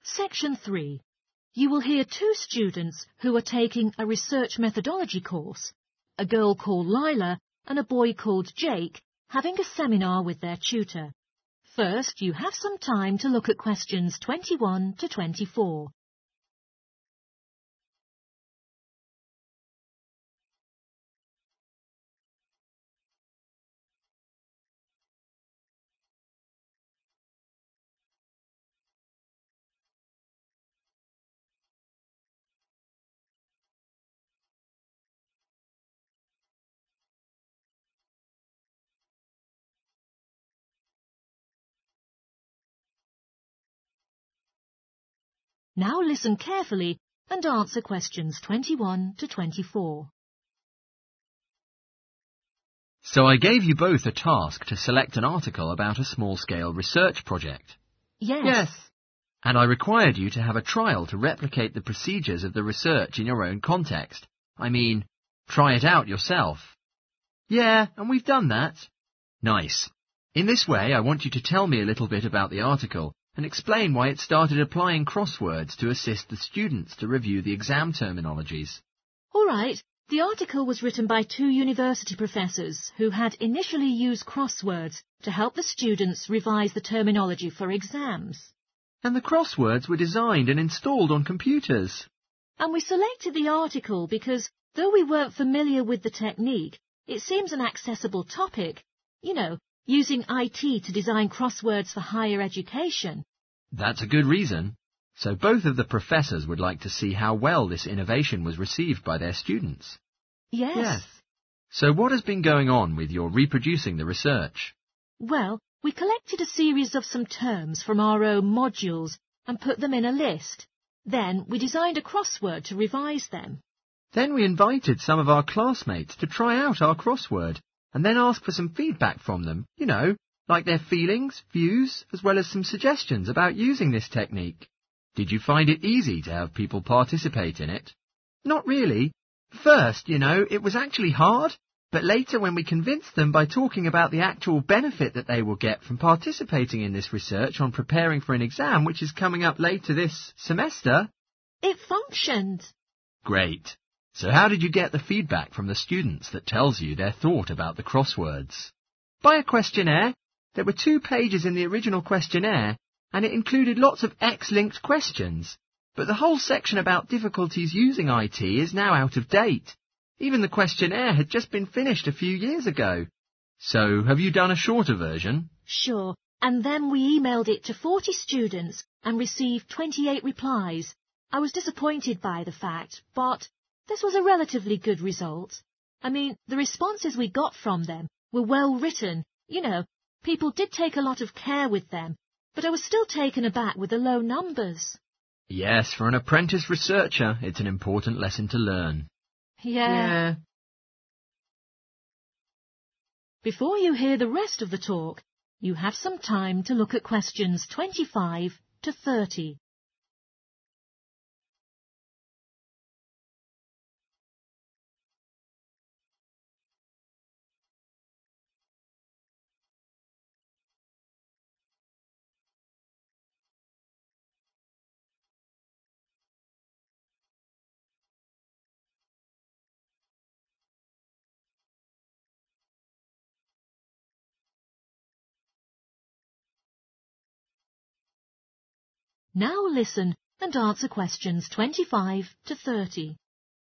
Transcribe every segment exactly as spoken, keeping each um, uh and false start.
Section three. You will hear two students who are taking a research methodology course, a girl called Lila and a boy called Jake, having a seminar with their tutor. First, you have some time to look at questions twenty-one to twenty-four. Now listen carefully and answer questions twenty-one to twenty-four. So I gave you both a task to select an article about a small-scale research project. Yes. Yes. And I required you to have a trial to replicate the procedures of the research in your own context. I mean, try it out yourself. Yeah, and we've done that. Nice. In this way, I want you to tell me a little bit about the article and explain why it started applying crosswords to assist the students to review the exam terminologies. All right. The article was written by two university professors who had initially used crosswords to help the students revise the terminology for exams. And the crosswords were designed and installed on computers. And we selected the article because, though we weren't familiar with the technique, it seems an accessible topic. You know, using I T to design crosswords for higher education. That's a good reason. So both of the professors would like to see how well this innovation was received by their students. Yes. Yes. So what has been going on with your reproducing the research? Well, we collected a series of some terms from our own modules and put them in a list. Then we designed a crossword to revise them. Then we invited some of our classmates to try out our crossword and then ask for some feedback from them, you know, like their feelings, views, as well as some suggestions about using this technique. Did you find it easy to have people participate in it? Not really. First, you know, it was actually hard, but later when we convinced them by talking about the actual benefit that they will get from participating in this research on preparing for an exam which is coming up later this semester. It functioned. Great. So how did you get the feedback from the students that tells you their thought about the crosswords? By a questionnaire. There were two pages in the original questionnaire, and it included lots of X-linked questions. But the whole section about difficulties using I T is now out of date. Even the questionnaire had just been finished a few years ago. So, have you done a shorter version? Sure, and then we emailed it to forty students and received twenty-eight replies. I was disappointed by the fact, but this was a relatively good result. I mean, the responses we got from them were well written. You know, people did take a lot of care with them, but I was still taken aback with the low numbers. Yes, for an apprentice researcher, it's an important lesson to learn. Yeah. Yeah. Before you hear the rest of the talk, you have some time to look at questions twenty-five to thirty. Now listen and answer questions twenty-five to thirty.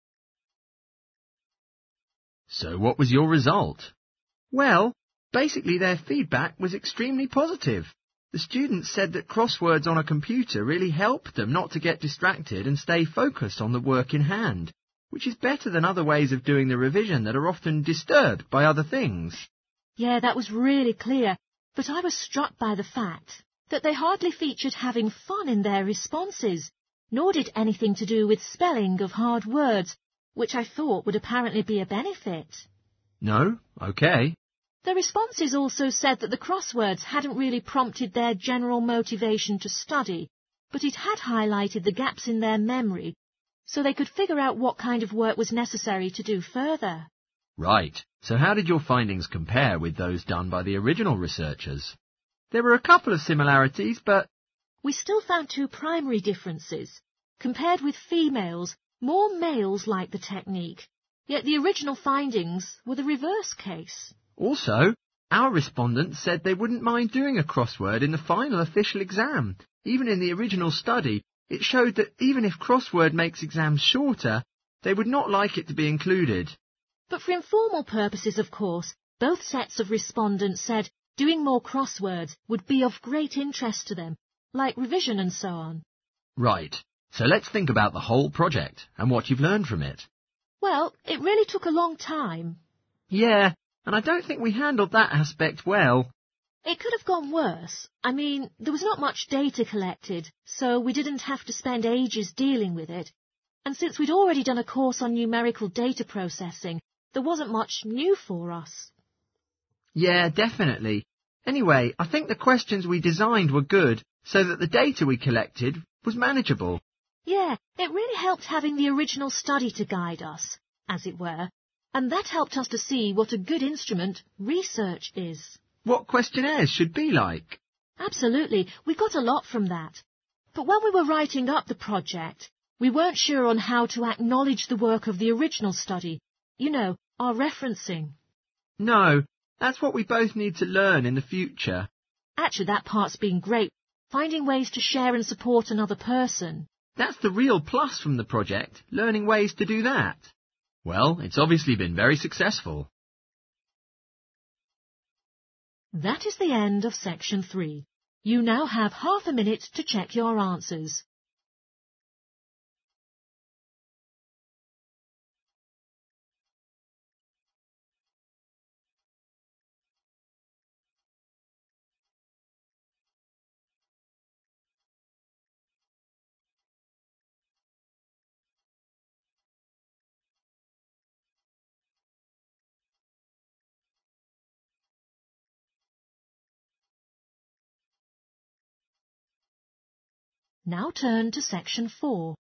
So what was your result? Well, basically their feedback was extremely positive. The students said that crosswords on a computer really helped them not to get distracted and stay focused on the work in hand, which is better than other ways of doing the revision that are often disturbed by other things. Yeah, that was really clear, but I was struck by the fact that they hardly featured having fun in their responses, nor did anything to do with spelling of hard words, which I thought would apparently be a benefit. No? Okay. The responses also said that the crosswords hadn't really prompted their general motivation to study, but it had highlighted the gaps in their memory, so they could figure out what kind of work was necessary to do further. Right. So how did your findings compare with those done by the original researchers? There were a couple of similarities, but we still found two primary differences. Compared with females, more males liked the technique, yet the original findings were the reverse case. Also, our respondents said they wouldn't mind doing a crossword in the final official exam. Even in the original study, it showed that even if crossword makes exams shorter, they would not like it to be included. But for informal purposes, of course, both sets of respondents said doing more crosswords would be of great interest to them, like revision and so on. Right. So let's think about the whole project and what you've learned from it. Well, it really took a long time. Yeah, and I don't think we handled that aspect well. It could have gone worse. I mean, there was not much data collected, so we didn't have to spend ages dealing with it. And since we'd already done a course on numerical data processing, there wasn't much new for us. Yeah, definitely. Anyway, I think the questions we designed were good, so that the data we collected was manageable. Yeah, it really helped having the original study to guide us, as it were, and that helped us to see what a good instrument research is. What questionnaires should be like. Absolutely, we got a lot from that. But when we were writing up the project, we weren't sure on how to acknowledge the work of the original study. You know, our referencing. No, that's what we both need to learn in the future. Actually, that part's been great, finding ways to share and support another person. That's the real plus from the project, learning ways to do that. Well, it's obviously been very successful. That is the end of section three. You now have half a minute to check your answers. Now turn to section four.